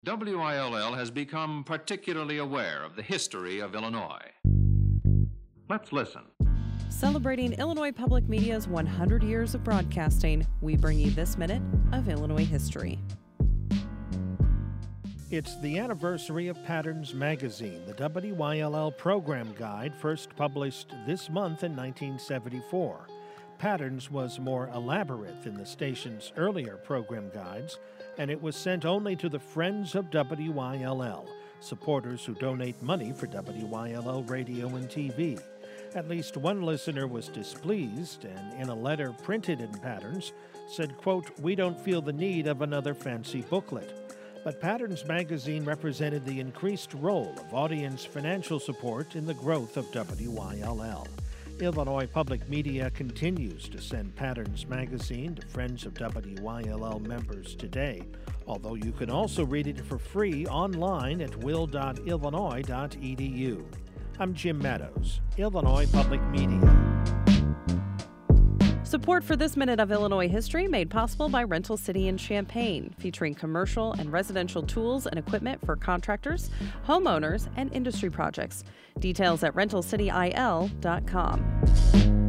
WILL has become particularly aware of the history of Illinois. Let's listen. Celebrating Illinois Public Media's 100 years of broadcasting, we bring you this minute of Illinois history. It's the anniversary of Patterns Magazine, the WYLL program guide first published this month in 1974. Patterns was more elaborate than the station's earlier program guides, and it was sent only to the Friends of WYLL, supporters who donate money for WYLL radio and TV. At least one listener was displeased and, in a letter printed in Patterns, said, quote, "We don't feel the need of another fancy booklet." But Patterns Magazine represented the increased role of audience financial support in the growth of WYLL. Illinois Public Media continues to send Patterns Magazine to Friends of WYLL members today, although you can also read it for free online at will.illinois.edu. I'm Jim Meadows, Illinois Public Media. Support for this minute of Illinois history made possible by Rental City in Champaign, featuring commercial and residential tools and equipment for contractors, homeowners, and industry projects. Details at rentalcityil.com.